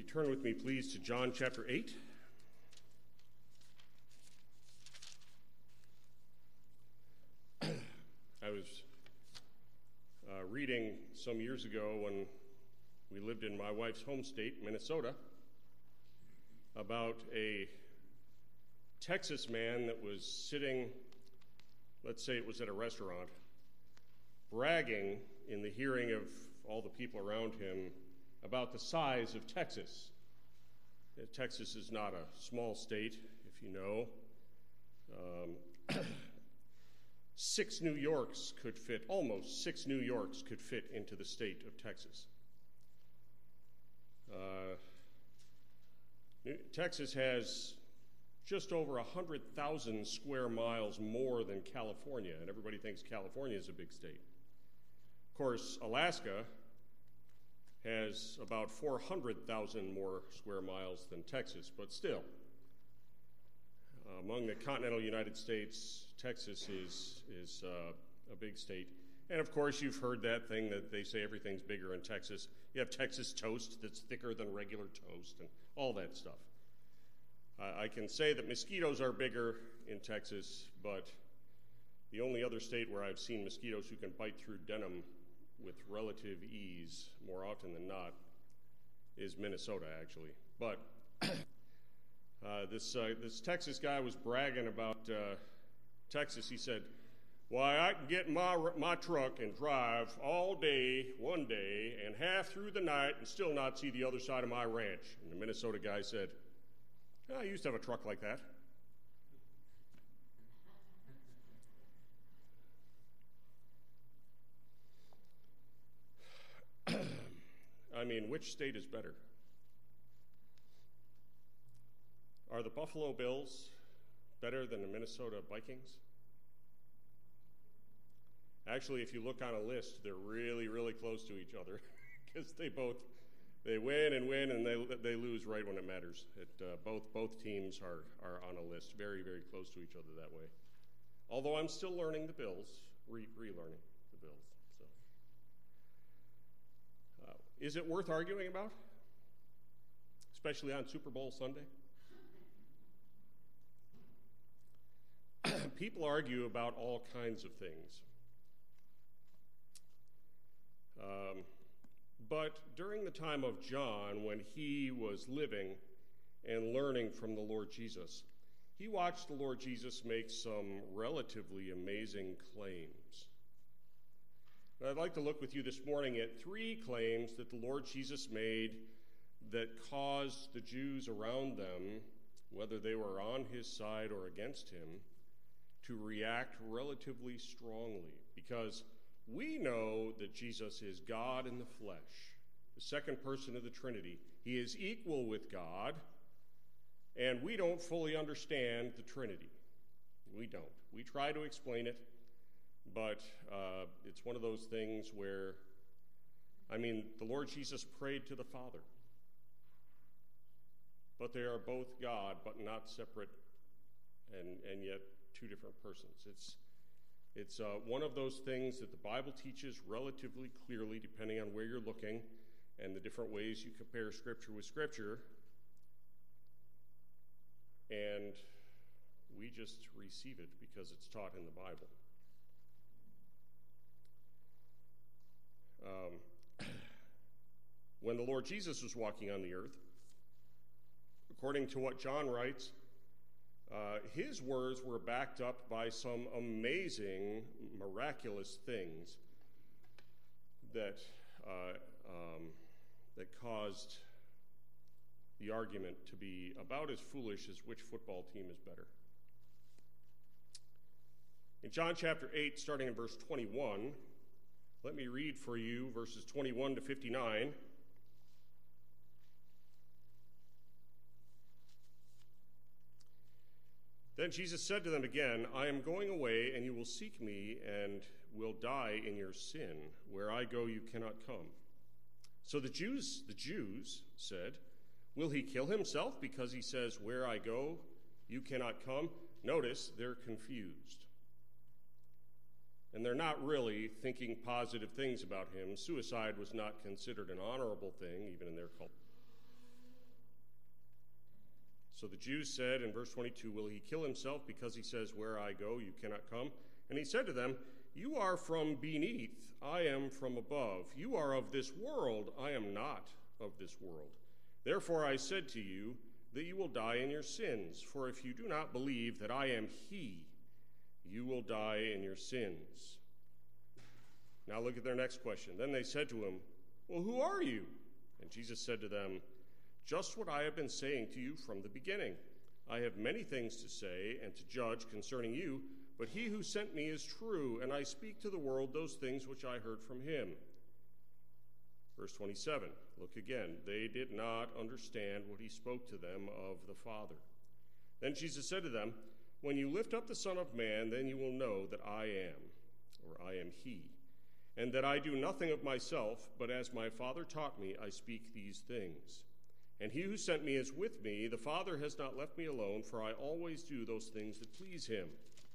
Turn with me, please, to John chapter 8. I was reading some years ago when we lived in my wife's home state, Minnesota, about a Texas man that was sitting, let's say it was at a restaurant, bragging in the hearing of all the people around him about the size of Texas. Texas is not a small state, if you know. 6 New Yorks could fit, almost 6 New Yorks could fit into the state of Texas. Texas has just over 100,000 square miles more than California, and everybody thinks California is a big state. Of course, Alaska has about 400,000 more square miles than Texas, but still, among the continental United States, Texas is a big state. And of course, you've heard that thing that they say everything's bigger in Texas. You have Texas toast that's thicker than regular toast and all that stuff. I can say that mosquitoes are bigger in Texas, but the only other state where I've seen mosquitoes who can bite through denim with relative ease, more often than not, is Minnesota, actually. But this Texas guy was bragging about Texas. He said, "Why, I can get in my truck and drive all day, one day, and half through the night and still not see the other side of my ranch." And the Minnesota guy said, "I used to have a truck like that." I mean, which state is better? Are the Buffalo Bills better than the Minnesota Vikings? Actually, if you look on a list, they're really, really close to each other because they win and win, and they lose right when it matters. Both teams are on a list, very, very close to each other that way. Although I'm still learning the Bills, relearning the Bills. So, is it worth arguing about, especially on Super Bowl Sunday? People argue about all kinds of things. But during the time of John, when he was living and learning from the Lord Jesus, he watched the Lord Jesus make some relatively amazing claims. And I'd like to look with you this morning at 3 claims that the Lord Jesus made that caused the Jews around them, whether they were on his side or against him, to react relatively strongly, because we know that Jesus is God in the flesh, the second person of the Trinity. He is equal with God, and we don't fully understand the Trinity. We don't. We try to explain it, but it's one of those things where, the Lord Jesus prayed to the Father, but they are both God, but not separate, and yet 2 different persons. It's one of those things that the Bible teaches relatively clearly, depending on where you're looking and the different ways you compare Scripture with Scripture. And we just receive it because it's taught in the Bible. When the Lord Jesus was walking on the earth, according to what John writes, his words were backed up by some amazing, miraculous things that caused the argument to be about as foolish as which football team is better. In John chapter 8, starting in verse 21, let me read for you verses 21 to 59. Then Jesus said to them again, "I am going away, and you will seek me, and will die in your sin. Where I go, you cannot come." So the Jews said, "Will he kill himself because he says, 'Where I go, you cannot come'?" Notice, they're confused. And they're not really thinking positive things about him. Suicide was not considered an honorable thing, even in their culture. So the Jews said in verse 22, will he kill himself because he says, where I go, you cannot come? And he said to them, you are from beneath, I am from above. You are of this world, I am not of this world. Therefore I said to you that you will die in your sins, for if you do not believe that I am he, you will die in your sins. Now look at their next question. Then they said to him, well, who are you? And Jesus said to them, just what I have been saying to you from the beginning. I have many things to say and to judge concerning you, but he who sent me is true, and I speak to the world those things which I heard from him. Verse 27, look again. They did not understand what he spoke to them of the Father. Then Jesus said to them, when you lift up the Son of Man, then you will know that I am, or I am he, and that I do nothing of myself, but as my Father taught me, I speak these things. And he who sent me is with me. The Father has not left me alone, for I always do those things that please him.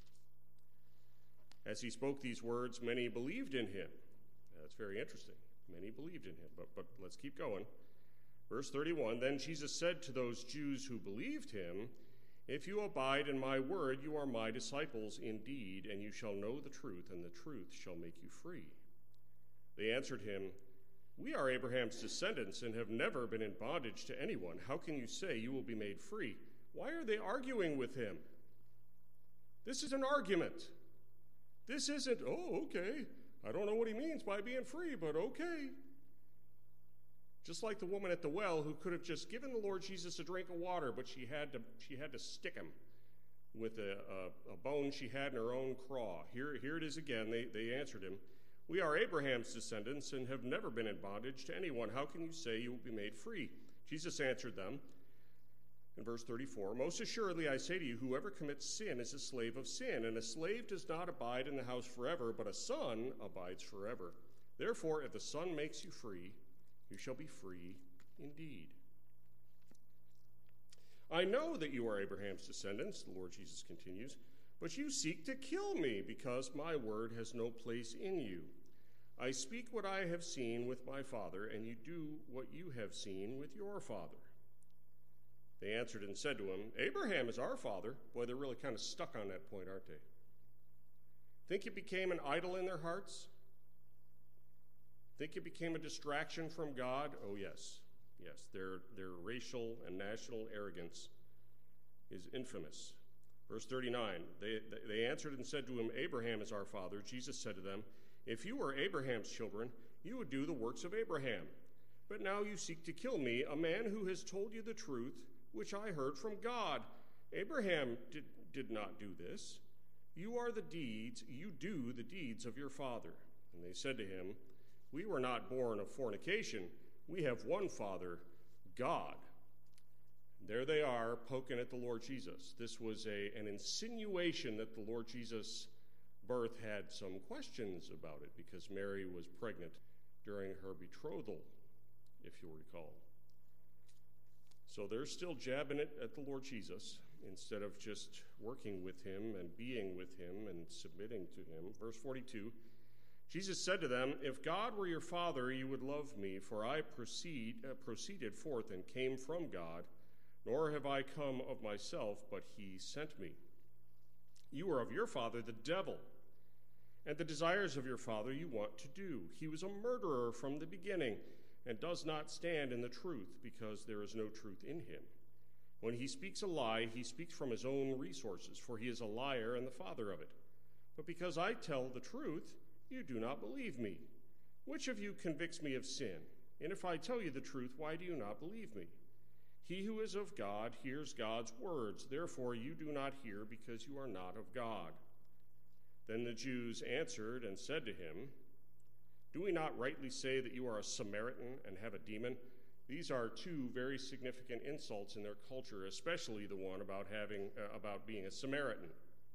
As he spoke these words, many believed in him. That's very interesting. Many believed in him, but let's keep going. Verse 31, then Jesus said to those Jews who believed him, if you abide in my word, you are my disciples indeed, and you shall know the truth, and the truth shall make you free. They answered him, we are Abraham's descendants and have never been in bondage to anyone. How can you say you will be made free? Why are they arguing with him? This is an argument. This isn't, oh, okay, I don't know what he means by being free, but okay. Just like the woman at the well who could have just given the Lord Jesus a drink of water, but she had to stick him with a bone she had in her own craw. Here it is again. They answered him, we are Abraham's descendants and have never been in bondage to anyone. How can you say you will be made free? Jesus answered them in verse 34, most assuredly I say to you, whoever commits sin is a slave of sin, and a slave does not abide in the house forever, but a son abides forever. Therefore, if the Son makes you free, you shall be free indeed. I know that you are Abraham's descendants, the Lord Jesus continues, but you seek to kill me because my word has no place in you. I speak what I have seen with my Father, and you do what you have seen with your father. They answered and said to him, Abraham is our father. Boy, they're really kind of stuck on that point, aren't they? Think it became an idol in their hearts? Think it became a distraction from God? Oh, yes. Yes, their racial and national arrogance is infamous. Verse 39, they answered and said to him, Abraham is our father. Jesus said to them, if you were Abraham's children, you would do the works of Abraham. But now you seek to kill me, a man who has told you the truth, which I heard from God. Abraham did not do this. You do the deeds of your father. And they said to him, we were not born of fornication. We have one Father, God. There they are, poking at the Lord Jesus. This was an insinuation that the Lord Jesus' birth had some questions about it because Mary was pregnant during her betrothal, if you'll recall. So they're still jabbing it at the Lord Jesus instead of just working with him and being with him and submitting to him. Verse 42, Jesus said to them, if God were your Father, you would love me, for I proceeded forth and came from God, nor have I come of myself, but he sent me. You are of your father, the devil, and the desires of your father you want to do. He was a murderer from the beginning and does not stand in the truth, because there is no truth in him. When he speaks a lie, he speaks from his own resources, for he is a liar and the father of it. But because I tell the truth, you do not believe me. Which of you convicts me of sin? And if I tell you the truth, why do you not believe me? He who is of God hears God's words. Therefore you do not hear, because you are not of God. Then the Jews answered and said to him, do we not rightly say that you are a Samaritan and have a demon? These are two very significant insults in their culture, especially the one about being a Samaritan.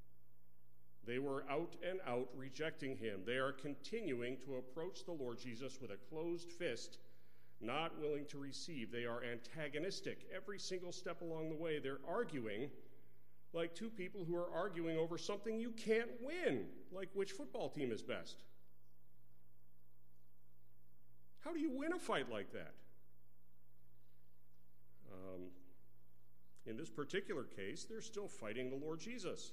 They were out and out rejecting him. They are continuing to approach the Lord Jesus with a closed fist, not willing to receive. They are antagonistic every single step along the way. They're arguing like two people who are arguing over something you can't win, like which football team is best. How do you win a fight like that? In this particular case, they're still fighting the Lord Jesus.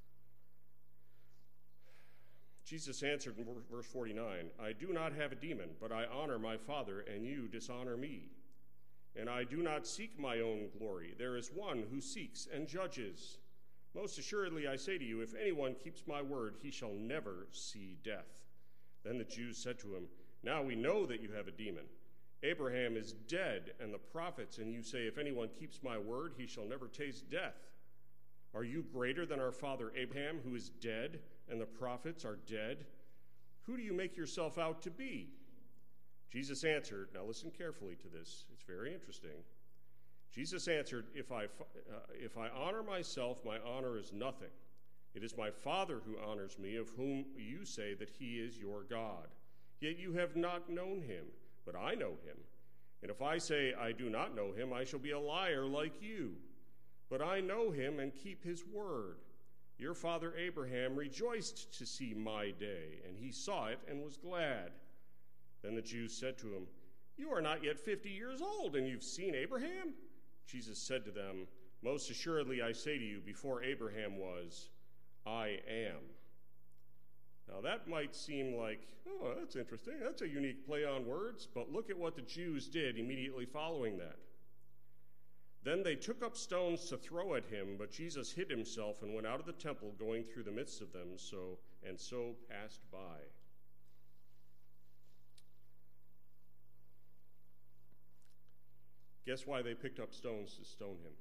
Jesus answered in verse 49, I do not have a demon, but I honor my Father, and you dishonor me. And I do not seek my own glory. There is one who seeks and judges. Most assuredly, I say to you, if anyone keeps my word, he shall never see death. Then the Jews said to him, now we know that you have a demon. Abraham is dead, and the prophets, and you say, if anyone keeps my word, he shall never taste death. Are you greater than our father Abraham, who is dead, and the prophets are dead? Who do you make yourself out to be? Jesus answered, now listen carefully to this, it's very interesting. Jesus answered, if I honor myself, my honor is nothing. It is my Father who honors me, of whom you say that he is your God. Yet you have not known him, but I know him. And if I say I do not know him, I shall be a liar like you. But I know him and keep his word. Your father Abraham rejoiced to see my day, and he saw it and was glad. Then the Jews said to him, you are not yet 50 years old, and you've seen Abraham? Jesus said to them, most assuredly I say to you, before Abraham was, I am. Now that might seem like, oh, that's interesting. That's a unique play on words, but look at what the Jews did immediately following that. Then they took up stones to throw at him, but Jesus hid himself and went out of the temple, going through the midst of them, so passed by. Guess why they picked up stones to stone him?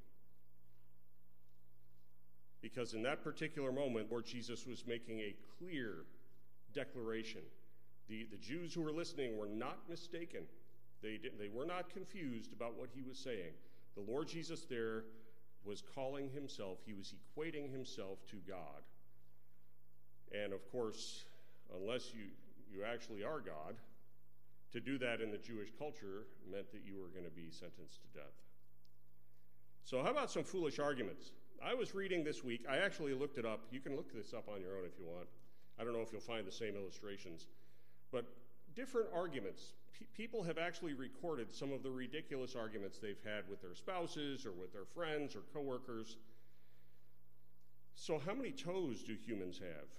Because in that particular moment, Lord Jesus was making a clear declaration. The Jews who were listening were not mistaken. They were not confused about what he was saying. The Lord Jesus there was calling himself, he was equating himself to God. And of course, unless you actually are God, to do that in the Jewish culture meant that you were going to be sentenced to death. So how about some foolish arguments? I was reading this week, I actually looked it up. You can look this up on your own if you want. I don't know if you'll find the same illustrations. But different arguments. People have actually recorded some of the ridiculous arguments they've had with their spouses or with their friends or coworkers. So how many toes do humans have?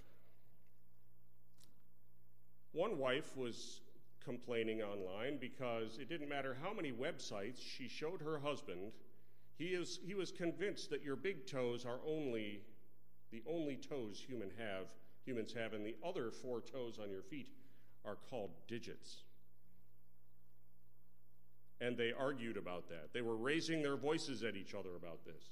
One wife was complaining online because it didn't matter how many websites she showed her husband. He was convinced that your big toes are the only toes humans have, and the other 4 toes on your feet are called digits. And they argued about that. They were raising their voices at each other about this.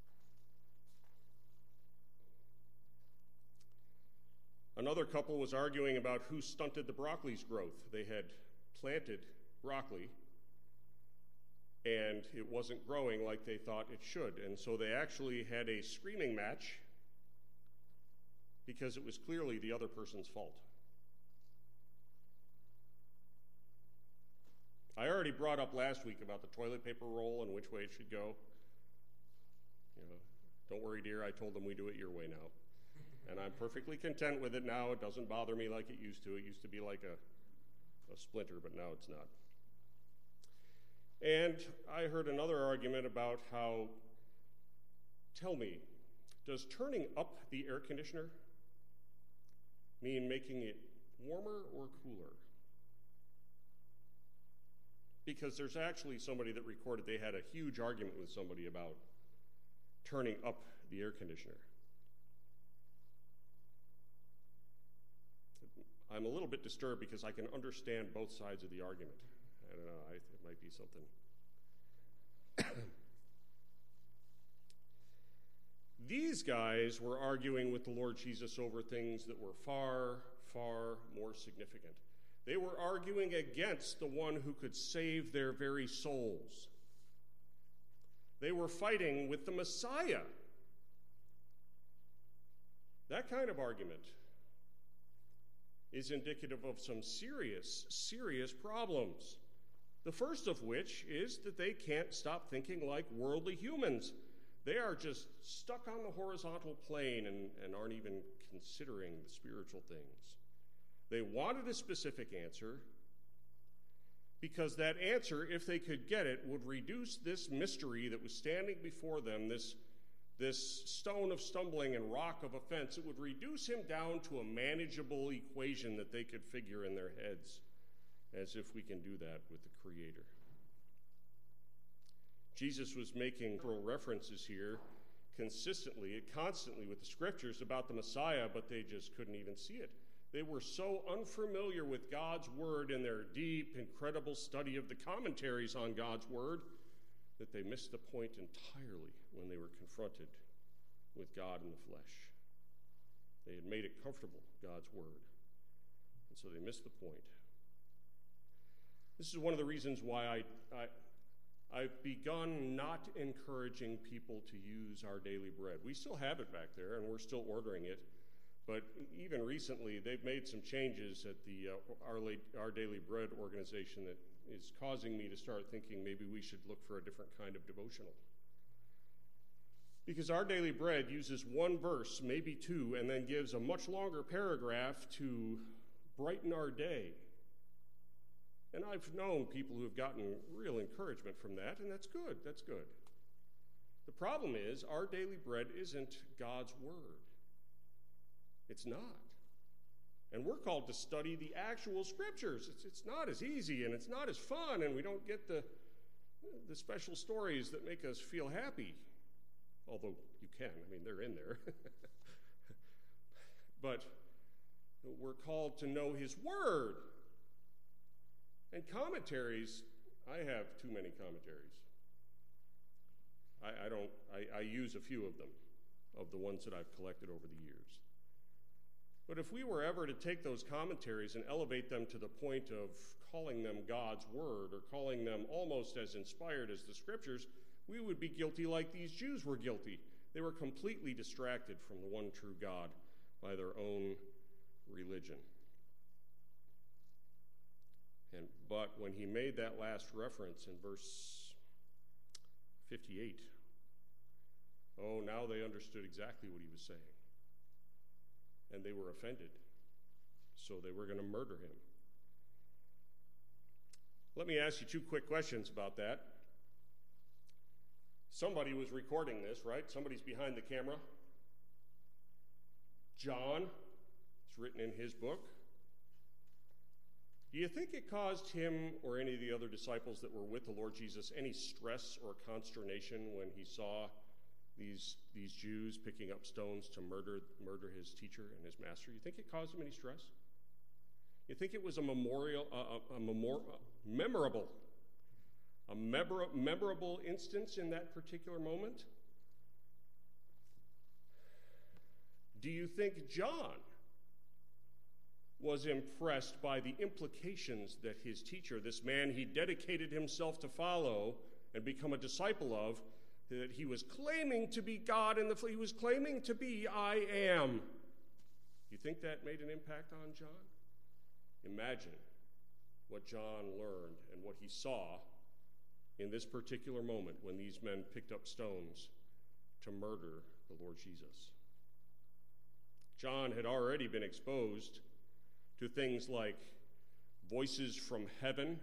Another couple was arguing about who stunted the broccoli's growth. They had planted broccoli, and it wasn't growing like they thought it should. And so they actually had a screaming match because it was clearly the other person's fault. I already brought up last week about the toilet paper roll and which way it should go. Don't worry, dear, I told them we do it your way now. And I'm perfectly content with it now. It doesn't bother me like it used to. It used to be like a splinter, but now it's not. And I heard another argument about how, tell me, does turning up the air conditioner mean making it warmer or cooler? Because there's actually somebody that recorded they had a huge argument with somebody about turning up the air conditioner. I'm a little bit disturbed because I can understand both sides of the argument. I don't know, it might be something. These guys were arguing with the Lord Jesus over things that were far, far more significant. They were arguing against the one who could save their very souls. They were fighting with the Messiah. That kind of argument is indicative of some serious, serious problems. The first of which is that they can't stop thinking like worldly humans. They are just stuck on the horizontal plane and aren't even considering the spiritual things. They wanted a specific answer because that answer, if they could get it, would reduce this mystery that was standing before them, this stone of stumbling and rock of offense. It would reduce him down to a manageable equation that they could figure in their heads, as if we can do that with the Creator. Jesus was making references here consistently, constantly with the Scriptures about the Messiah, but they just couldn't even see it. They were so unfamiliar with God's Word in their deep, incredible study of the commentaries on God's Word that they missed the point entirely when they were confronted with God in the flesh. They had made it comfortable, God's Word, and so they missed the point. This is one of the reasons why I've begun not encouraging people to use Our Daily Bread. We still have it back there, and we're still ordering it. But even recently, they've made some changes at the Our Daily Bread organization that is causing me to start thinking maybe we should look for a different kind of devotional. Because Our Daily Bread uses one verse, maybe two, and then gives a much longer paragraph to brighten our day. And I've known people who have gotten real encouragement from that, and that's good, that's good. The problem is, Our Daily Bread isn't God's Word. It's not. And we're called to study the actual Scriptures. It's not as easy, and it's not as fun, and we don't get the special stories that make us feel happy. Although you can, I mean, they're in there. But we're called to know His Word. And commentaries, I have too many commentaries. I use a few of them, of the ones that I've collected over the years. But if we were ever to take those commentaries and elevate them to the point of calling them God's Word, or calling them almost as inspired as the Scriptures, we would be guilty like these Jews were guilty. They were completely distracted from the one true God by their own religion. But when he made that last reference in verse 58, now they understood exactly what he was saying. And they were offended, so they were going to murder him. Let me ask you two quick questions about that. Somebody was recording this, right? Somebody's behind the camera. John, it's written in his book. Do you think it caused him or any of the other disciples that were with the Lord Jesus any stress or consternation when he saw these Jews picking up stones to murder his teacher and his master? You think it caused him any stress? You think it was a memorable instance in that particular moment? Do you think John was impressed by the implications that his teacher, this man he dedicated himself to follow and become a disciple of, that he was claiming to be God in the flesh, he was claiming to be I am? You think that made an impact on John? Imagine what John learned and what he saw in this particular moment when these men picked up stones to murder the Lord Jesus. John had already been exposed to things like voices from heaven,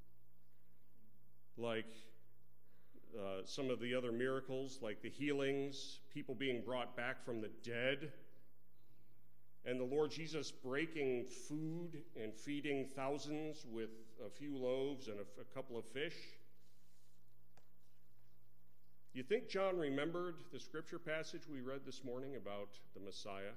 like some of the other miracles, like the healings, people being brought back from the dead, and the Lord Jesus breaking food and feeding thousands with a few loaves and a couple of fish. Do you think John remembered the scripture passage we read this morning about the Messiah?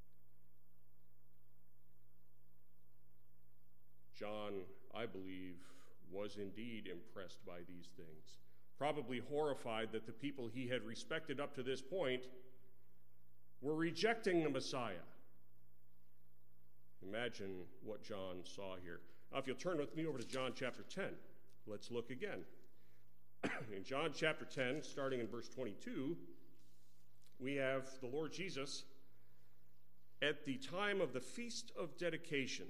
John, I believe, was indeed impressed by these things, probably horrified that the people he had respected up to this point were rejecting the Messiah. Imagine what John saw here. Now, if you'll turn with me over to John chapter 10, let's look again. In John chapter 10, starting in verse 22, we have the Lord Jesus at the time of the Feast of Dedication.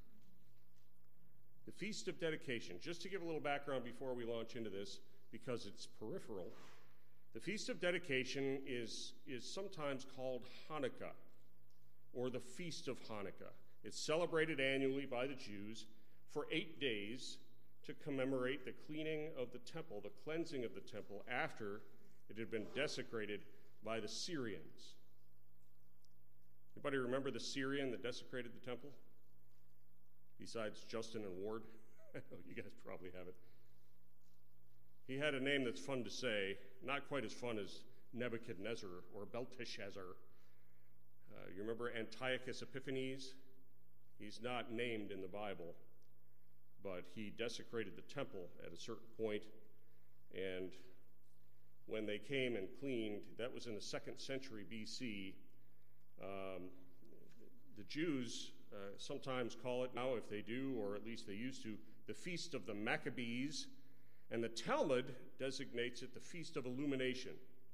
The Feast of Dedication. Just to give a little background before we launch into this, because it's peripheral, the Feast of Dedication is sometimes called Hanukkah, or the Feast of Hanukkah. It's celebrated annually by the Jews for 8 days to commemorate the cleaning of the temple, the cleansing of the temple after it had been desecrated by the Syrians. Anybody remember the Syrian that desecrated the temple? Besides Justin and Ward? I know you guys probably have it. He had a name that's fun to say, not quite as fun as Nebuchadnezzar or Belteshazzar. You remember Antiochus Epiphanes? He's not named in the Bible, but he desecrated the temple at a certain point, and when they came and cleaned, that was in the 2nd century BC. The Jews sometimes call it now, if they do, or at least they used to, the Feast of the Maccabees, and the Talmud designates it the Feast of Illumination.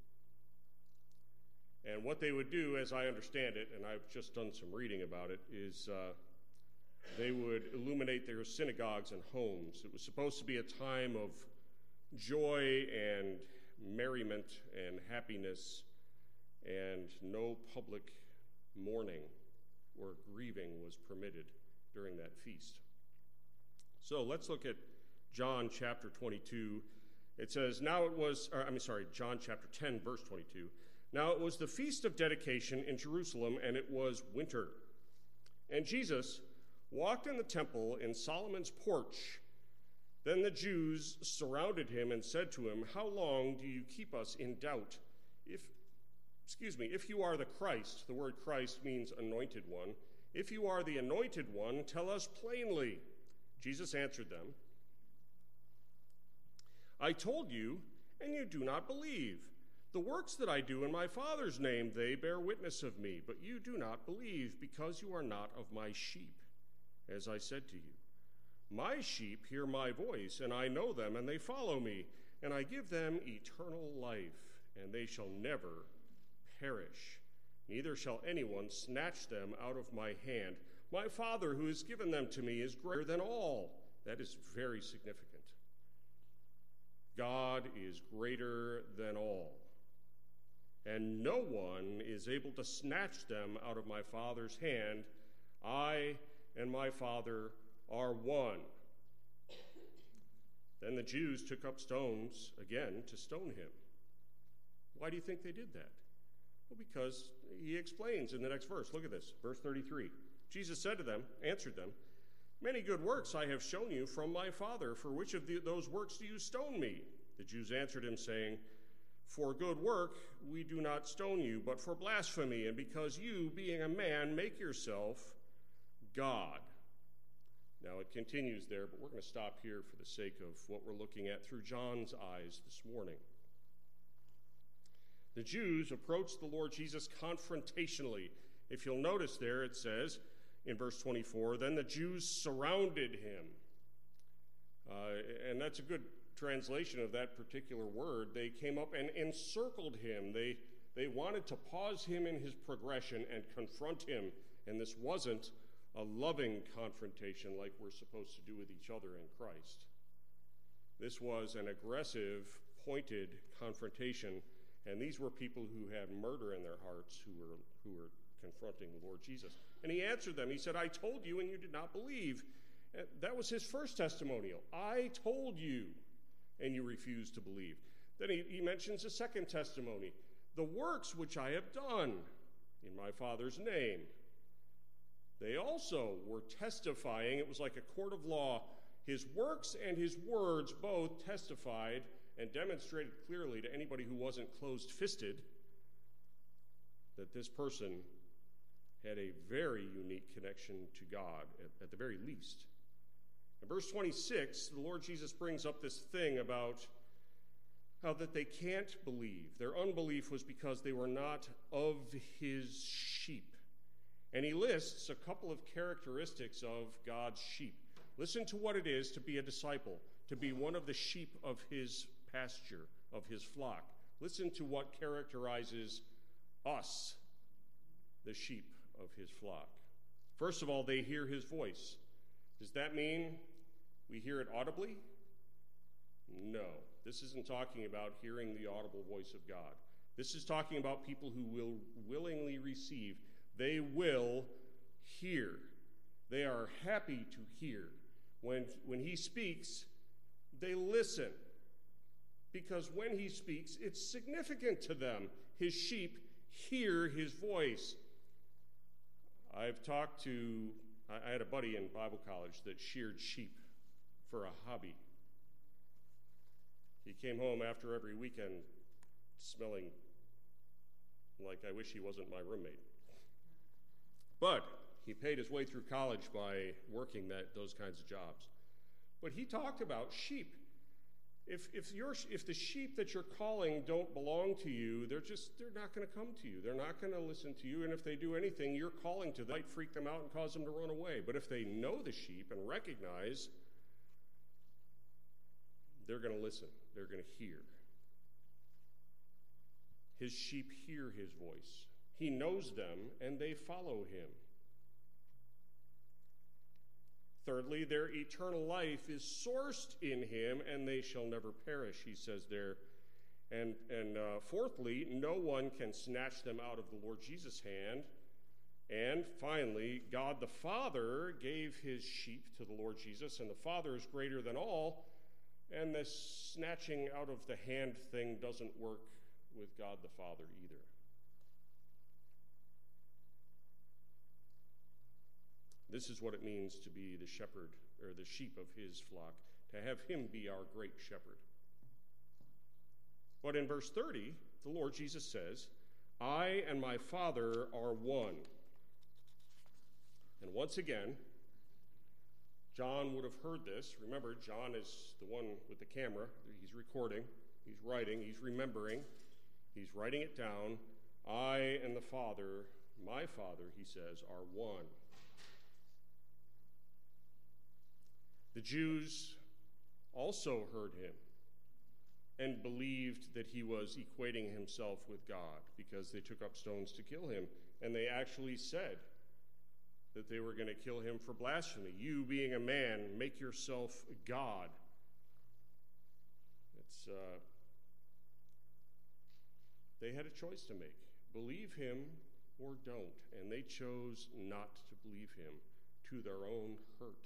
And what they would do, as I understand it, and I've just done some reading about it, is they would illuminate their synagogues and homes. It was supposed to be a time of joy and merriment and happiness, and no public mourning or grieving was permitted during that feast. So let's look at John chapter 22. It says, John chapter 10, verse 22. Now it was the feast of dedication in Jerusalem, and it was winter. And Jesus walked in the temple in Solomon's porch. Then the Jews surrounded him and said to him, "How long do you keep us in doubt? If you are the Christ," the word Christ means anointed one, "if you are the anointed one, tell us plainly." Jesus answered them, "I told you, and you do not believe. The works that I do in my Father's name, they bear witness of me, but you do not believe because you are not of my sheep, as I said to you. My sheep hear my voice, and I know them, and they follow me, and I give them eternal life, and they shall never perish. Neither shall anyone snatch them out of my hand. My Father who has given them to me is greater than all." That is very significant. God is greater than all, and no one is able to snatch them out of my Father's hand. I and my Father are one. Then the Jews took up stones again to stone him. Why do you think they did that? Well, because he explains in the next verse. Look at this, verse 33. Jesus answered them, "Many good works I have shown you from my Father. For which of those works do you stone me?" The Jews answered him, saying, "For good work we do not stone you, but for blasphemy, and because you, being a man, make yourself God." Now it continues there, but we're going to stop here for the sake of what we're looking at through John's eyes this morning. The Jews approached the Lord Jesus confrontationally. If you'll notice there, it says in verse 24, "Then the Jews surrounded him." And that's a good translation of that particular word. They came up and encircled him. They wanted to pause him in his progression and confront him. And this wasn't a loving confrontation like we're supposed to do with each other in Christ. This was an aggressive, pointed confrontation. And these were people who had murder in their hearts who were confronting the Lord Jesus. And he answered them. He said, "I told you, and you did not believe." And that was his first testimonial. I told you, and you refused to believe. Then he mentions a second testimony. "The works which I have done in my Father's name." They also were testifying. It was like a court of law. His works and his words both testified and demonstrated clearly to anybody who wasn't closed-fisted that this person had a very unique connection to God, at the very least. In verse 26, the Lord Jesus brings up this thing about how that they can't believe. Their unbelief was because they were not of his sheep. And he lists a couple of characteristics of God's sheep. Listen to what it is to be a disciple, to be one of the sheep of his pasture, of his flock. Listen to what characterizes us, the sheep of his flock. First of all, they hear his voice. Does that mean we hear it audibly? No. This isn't talking about hearing the audible voice of God. This is talking about people who will willingly receive. They will hear. They are happy to hear. When he speaks, They listen because when he speaks, it's significant to them. His sheep hear his voice. I had a buddy in Bible college that sheared sheep for a hobby. He came home after every weekend smelling like I wish he wasn't my roommate. But he paid his way through college by working those kinds of jobs. But he talked about sheep. If the sheep that you're calling don't belong to you, they're not going to come to you. They're not going to listen to you. And if they do anything you're calling to, they might freak them out and cause them to run away. But if they know the sheep and recognize, they're going to listen. They're going to hear. His sheep hear his voice. He knows them, and they follow him. Thirdly, their eternal life is sourced in him, and they shall never perish, he says there. And fourthly, no one can snatch them out of the Lord Jesus' hand. And finally, God the Father gave his sheep to the Lord Jesus, and the Father is greater than all, and this snatching out of the hand thing doesn't work with God the Father either. This is what it means to be the shepherd, or the sheep of his flock, to have him be our great shepherd. But in verse 30, the Lord Jesus says, I and my Father are one. And once again, John would have heard this. Remember, John is the one with the camera. He's recording, he's writing, he's remembering, he's writing it down. I and the Father, my Father, he says, are one. The Jews also heard him and believed that he was equating himself with God because they took up stones to kill him. And they actually said that they were going to kill him for blasphemy. You, being a man, make yourself God. They had a choice to make. Believe him or don't. And they chose not to believe him, to their own hurt.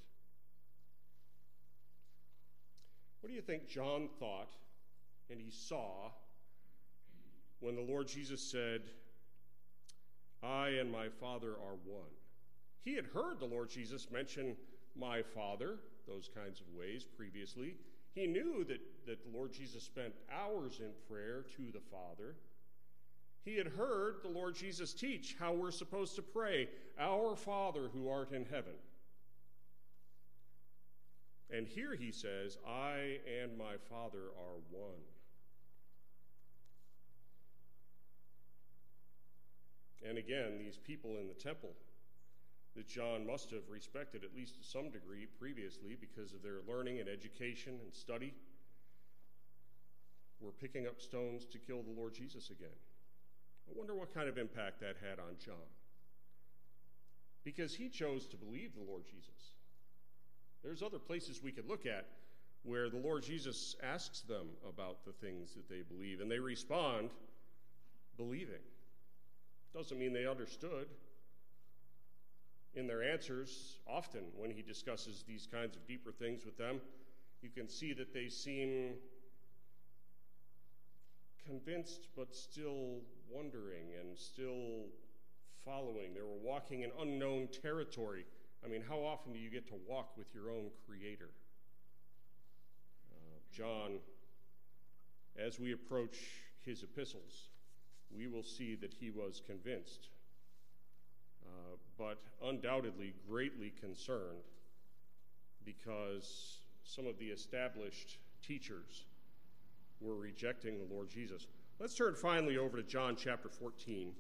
What do you think John thought and he saw when the Lord Jesus said, I and my Father are one? He had heard the Lord Jesus mention my Father, those kinds of ways previously. He knew that the Lord Jesus spent hours in prayer to the Father. He had heard the Lord Jesus teach how we're supposed to pray, Our Father who art in heaven. And here he says, I and my Father are one. And again, these people in the temple that John must have respected at least to some degree previously because of their learning and education and study were picking up stones to kill the Lord Jesus again. I wonder what kind of impact that had on John. Because he chose to believe the Lord Jesus. There's other places we could look at where the Lord Jesus asks them about the things that they believe, and they respond believing. Doesn't mean they understood. In their answers, often when he discusses these kinds of deeper things with them, you can see that they seem convinced but still wondering and still following. They were walking in unknown territory. I mean, how often do you get to walk with your own Creator? John, as we approach his epistles, we will see that he was convinced, but undoubtedly greatly concerned because some of the established teachers were rejecting the Lord Jesus. Let's turn finally over to John chapter 14.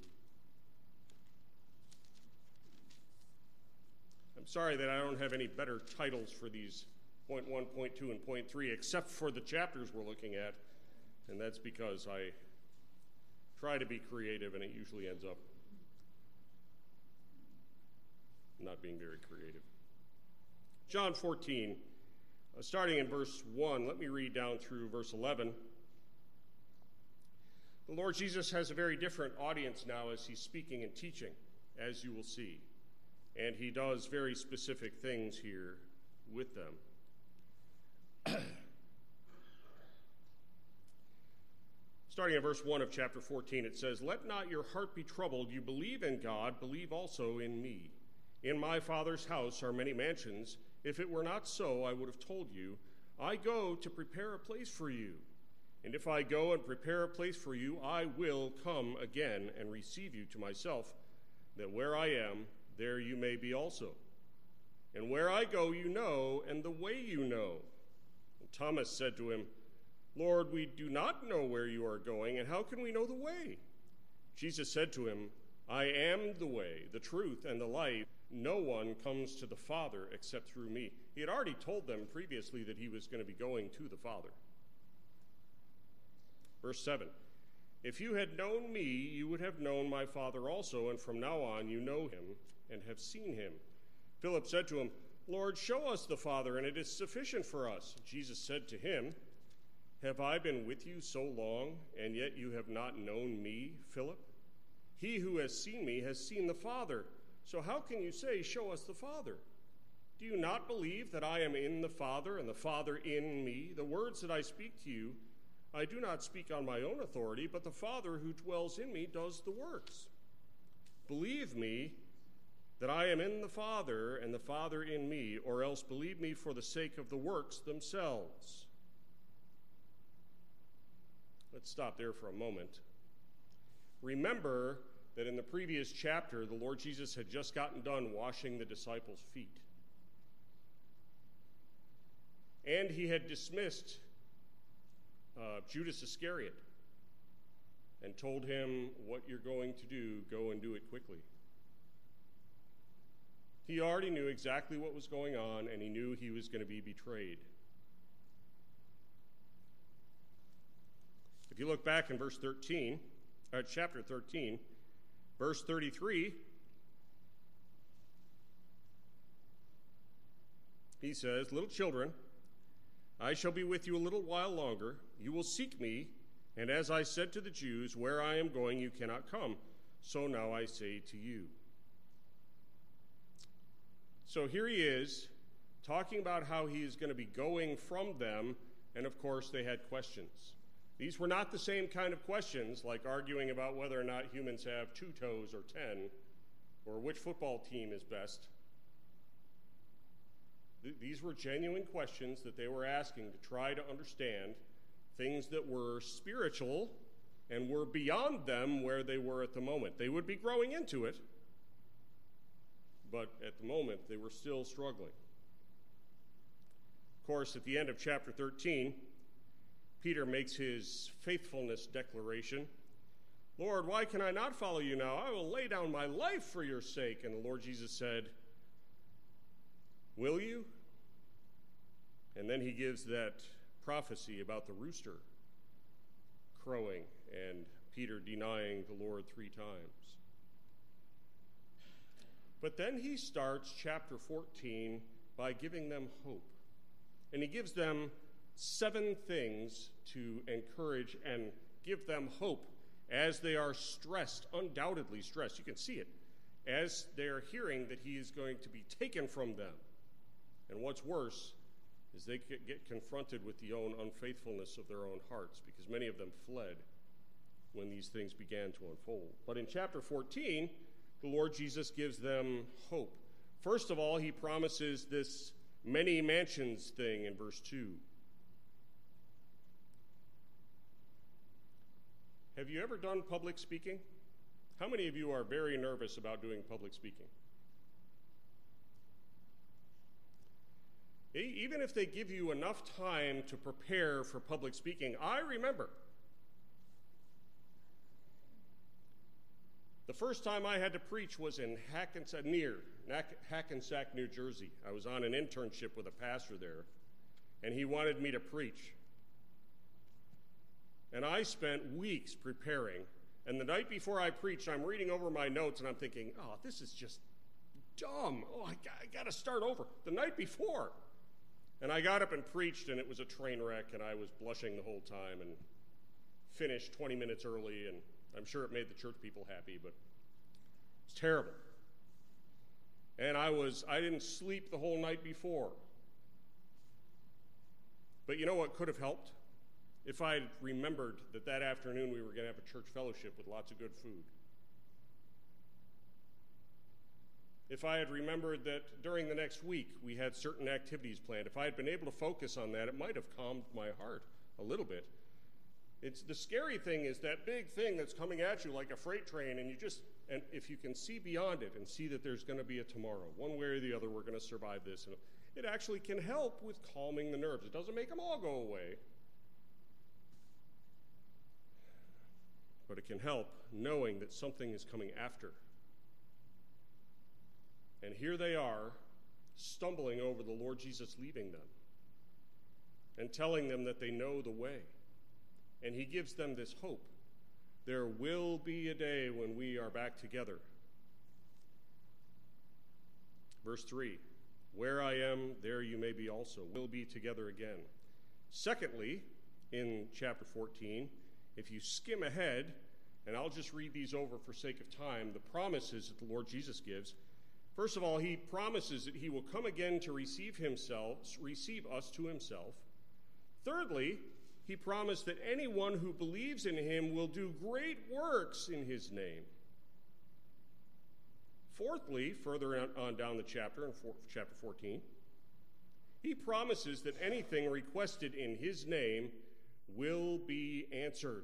I'm sorry that I don't have any better titles for these point 1, point 2, and point 3, except for the chapters we're looking at, and that's because I try to be creative, and it usually ends up not being very creative. John 14, starting in verse 1, let me read down through verse 11. The Lord Jesus has a very different audience now as he's speaking and teaching, as you will see. And he does very specific things here with them. starting at verse 1 of chapter 14, it says, "Let not your heart be troubled. You believe in God, believe also in me. In my Father's house are many mansions. If it were not so, I would have told you. I go to prepare a place for you. And if I go and prepare a place for you, I will come again and receive you to myself, that where I am, there you may be also. And where I go you know, and the way you know." And Thomas said to him, "Lord, we do not know where you are going, and how can we know the way?" Jesus said to him, "I am the way, the truth, and the life. No one comes to the Father except through me." He had already told them previously that he was going to be going to the Father. Verse 7, "If you had known me, you would have known my Father also, and from now on you know him and have seen him." Philip said to him, "Lord, show us the Father, and it is sufficient for us." Jesus said to him, "Have I been with you so long, and yet you have not known me, Philip? He who has seen me has seen the Father. So how can you say, 'Show us the Father'? Do you not believe that I am in the Father, and the Father in me? The words that I speak to you, I do not speak on my own authority, but the Father who dwells in me does the works. Believe me that I am in the Father, and the Father in me, or else believe me for the sake of the works themselves." Let's stop there for a moment. Remember that in the previous chapter, the Lord Jesus had just gotten done washing the disciples' feet. And he had dismissed Judas Iscariot and told him, "What you're going to do, go and do it quickly." He already knew exactly what was going on, and he knew he was going to be betrayed. If you look back in chapter 13, verse 33, he says, "Little children, I shall be with you a little while longer. You will seek me, and as I said to the Jews, where I am going you cannot come. So now I say to you." So here he is, talking about how he is going to be going from them, and of course they had questions. These were not the same kind of questions like arguing about whether or not humans have 2 toes or 10, or which football team is best. These were genuine questions that they were asking to try to understand things that were spiritual and were beyond them where they were at the moment. They would be growing into it, but at the moment they were still struggling. Of course, at the end of chapter 13, Peter makes his faithfulness declaration. "Lord, why can I not follow you now? I will lay down my life for your sake." And the Lord Jesus said, "Will you?" And then he gives that prophecy about the rooster crowing and Peter denying the Lord 3 times. But then he starts chapter 14 by giving them hope. And he gives them 7 things to encourage and give them hope as they are stressed, undoubtedly stressed. You can see it, as they're hearing that he is going to be taken from them. And what's worse is they get confronted with the own unfaithfulness of their own hearts, because many of them fled when these things began to unfold. But in chapter 14, the Lord Jesus gives them hope. First of all, he promises this many mansions thing in verse 2. Have you ever done public speaking? How many of you are very nervous about doing public speaking? Even if they give you enough time to prepare for public speaking, I remember the first time I had to preach was in Hackensack, New Jersey. I was on an internship with a pastor there, and he wanted me to preach. And I spent weeks preparing, and the night before I preached, I'm reading over my notes, and I'm thinking, "Oh, this is just dumb. Oh, I got to start over." The night before. And I got up and preached, and it was a train wreck, and I was blushing the whole time, and finished 20 minutes early, and I'm sure it made the church people happy, but it was terrible. And I didn't sleep the whole night before. But you know what could have helped? If I had remembered that afternoon we were going to have a church fellowship with lots of good food. If I had remembered that during the next week we had certain activities planned, if I had been able to focus on that, it might have calmed my heart a little bit. It's the scary thing is that big thing that's coming at you like a freight train, and if you can see beyond it and see that there's going to be a tomorrow, one way or the other, we're going to survive this. And it actually can help with calming the nerves. It doesn't make them all go away, but it can help knowing that something is coming after. And here they are, stumbling over the Lord Jesus leaving them and telling them that they know the way. And he gives them this hope. There will be a day when we are back together. Verse 3, where I am, there you may be also. We'll be together again. Secondly, in chapter 14, if you skim ahead, and I'll just read these over for sake of time, the promises that the Lord Jesus gives. First of all, he promises that he will come again to receive us to himself. Thirdly, he promised that anyone who believes in him will do great works in his name. Fourthly, further on down the chapter, in chapter 14, he promises that anything requested in his name will be answered.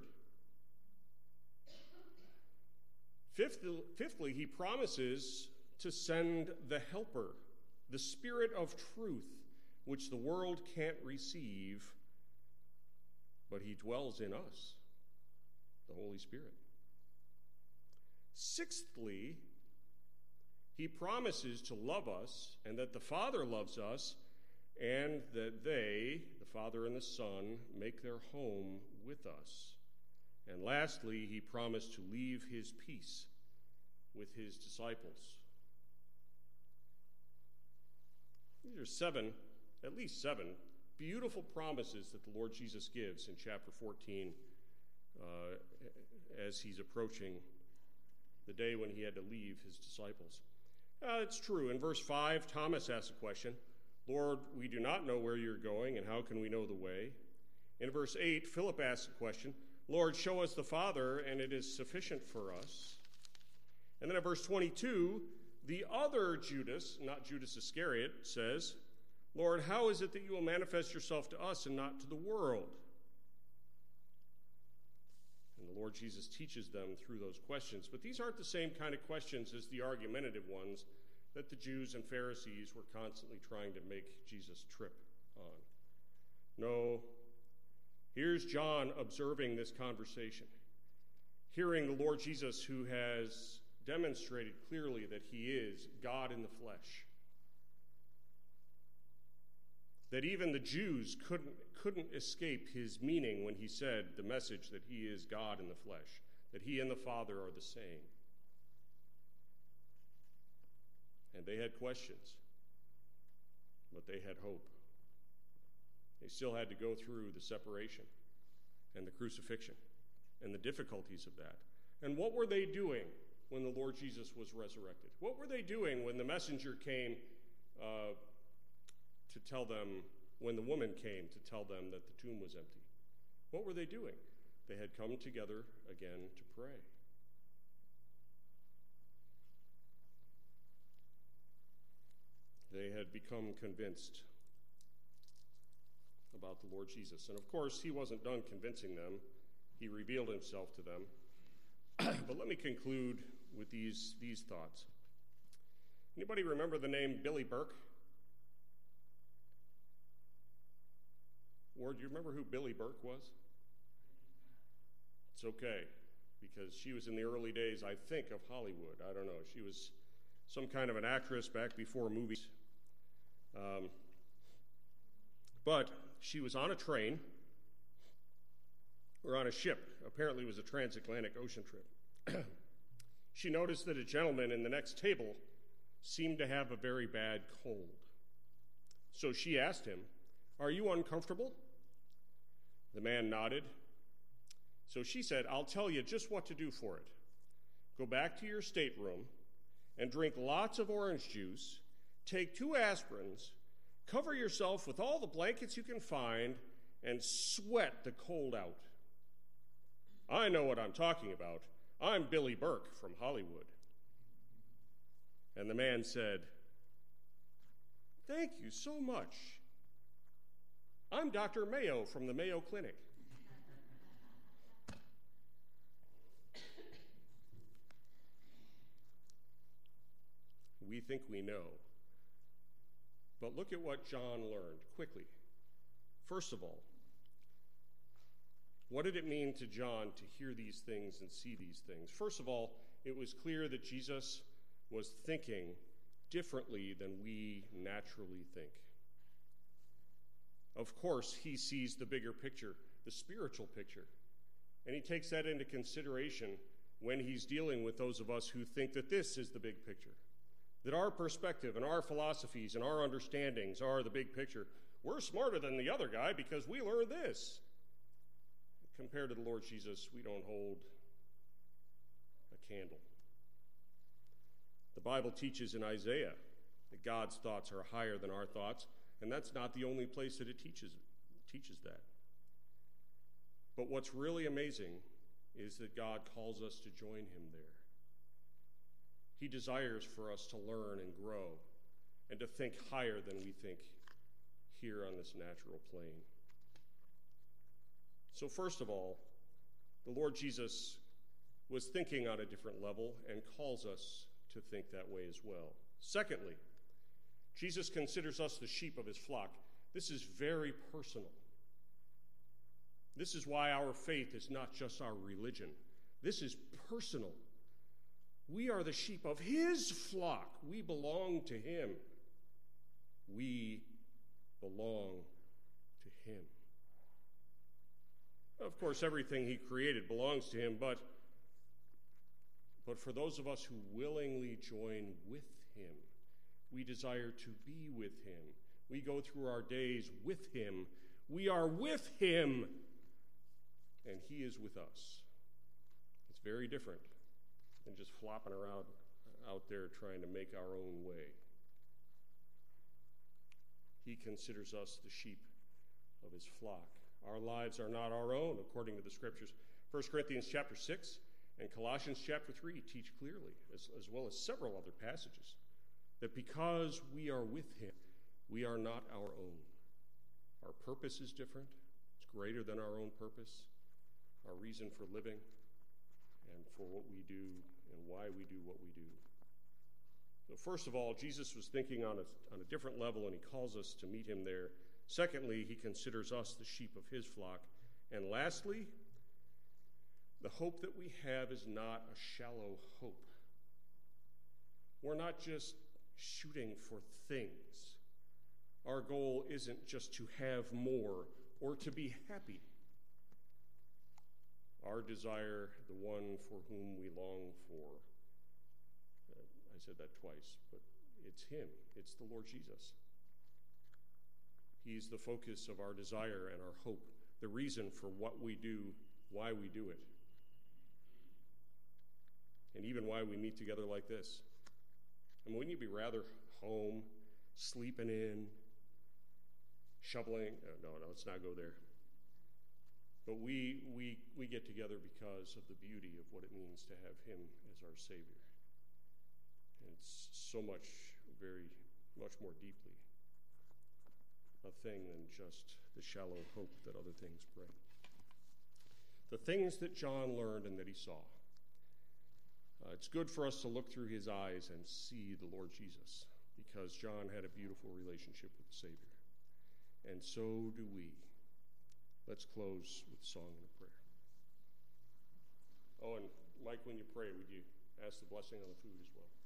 Fifthly, he promises to send the Helper, the Spirit of truth, which the world can't receive, but he dwells in us, the Holy Spirit. Sixthly, he promises to love us and that the Father loves us and that they, the Father and the Son, make their home with us. And lastly, he promised to leave his peace with his disciples. These are at least seven beautiful promises that the Lord Jesus gives in chapter 14 as he's approaching the day when he had to leave his disciples. It's true. In verse 5, Thomas asks a question, Lord, we do not know where you're going, and how can we know the way? In verse 8, Philip asks a question, Lord, show us the Father, and it is sufficient for us. And then in verse 22, the other Judas, not Judas Iscariot, says, Lord, how is it that you will manifest yourself to us and not to the world? And the Lord Jesus teaches them through those questions. But these aren't the same kind of questions as the argumentative ones that the Jews and Pharisees were constantly trying to make Jesus trip on. No, here's John observing this conversation, hearing the Lord Jesus, who has demonstrated clearly that he is God in the flesh. That even the Jews couldn't escape his meaning when he said the message that he is God in the flesh, that he and the Father are the same. And they had questions, but they had hope. They still had to go through the separation and the crucifixion and the difficulties of that. And what were they doing when the Lord Jesus was resurrected? What were they doing when the messenger came to tell them, when the woman came to tell them that the tomb was empty? What were they doing? They had come together again to pray. They had become convinced about the Lord Jesus. And of course, he wasn't done convincing them. He revealed himself to them. But let me conclude with these thoughts. Anybody remember the name Billy Burke? Ward, do you remember who Billy Burke was? It's okay, because she was in the early days, I think, of Hollywood. I don't know. She was some kind of an actress back before movies. But she was on a train, or on a ship. Apparently it was a transatlantic ocean trip. She noticed that a gentleman in the next table seemed to have a very bad cold. So she asked him, "Are you uncomfortable?" The man nodded. So she said, "I'll tell you just what to do for it. Go back to your stateroom and drink lots of orange juice, take 2 aspirins, cover yourself with all the blankets you can find, and sweat the cold out. I know what I'm talking about. I'm Billy Burke from Hollywood. And the man said, thank you so much. I'm Dr. Mayo from the Mayo Clinic. We think we know. But look at what John learned quickly. First of all, what did it mean to John to hear these things and see these things? First of all, it was clear that Jesus was thinking differently than we naturally think. Of course, he sees the bigger picture, the spiritual picture, and he takes that into consideration when he's dealing with those of us who think that this is the big picture, that our perspective and our philosophies and our understandings are the big picture. We're smarter than the other guy because we learned this. Compared to the Lord Jesus, we don't hold a candle. The Bible teaches in Isaiah that God's thoughts are higher than our thoughts, and that's not the only place that it teaches that. But what's really amazing is that God calls us to join him there. He desires for us to learn and grow and to think higher than we think here on this natural plane. So first of all, the Lord Jesus was thinking on a different level and calls us to think that way as well. Secondly, Jesus considers us the sheep of his flock. This is very personal. This is why our faith is not just our religion. This is personal. We are the sheep of his flock. We belong to him. We belong to him. Of course, everything he created belongs to him, but for those of us who willingly join with him, we desire to be with him. We go through our days with him. We are with him, and he is with us. It's very different than just flopping around out there trying to make our own way. He considers us the sheep of his flock. Our lives are not our own, according to the scriptures. 1 Corinthians chapter 6 and Colossians chapter 3 teach clearly, as well as several other passages, that because we are with him, we are not our own. Our purpose is different. It's greater than our own purpose, our reason for living, and for what we do and why we do what we do. So first of all, Jesus was thinking on a different level, and he calls us to meet him there. Secondly, he considers us the sheep of his flock. And lastly, the hope that we have is not a shallow hope. We're not just shooting for things. Our goal isn't just to have more or to be happy. Our desire, the one for whom we long for, I said that twice, but it's him. It's the Lord Jesus. He's the focus of our desire and our hope, the reason for what we do, why we do it, and even why we meet together like this. And wouldn't you be rather home, sleeping in, shoveling? No, let's not go there. But we get together because of the beauty of what it means to have him as our Savior. And it's so much, much more deeply a thing than just the shallow hope that other things bring. The things that John learned and that he saw. It's good for us to look through his eyes and see the Lord Jesus, because John had a beautiful relationship with the Savior. And so do we. Let's close with a song and a prayer. Oh, and Mike, when you pray, would you ask the blessing on the food as well?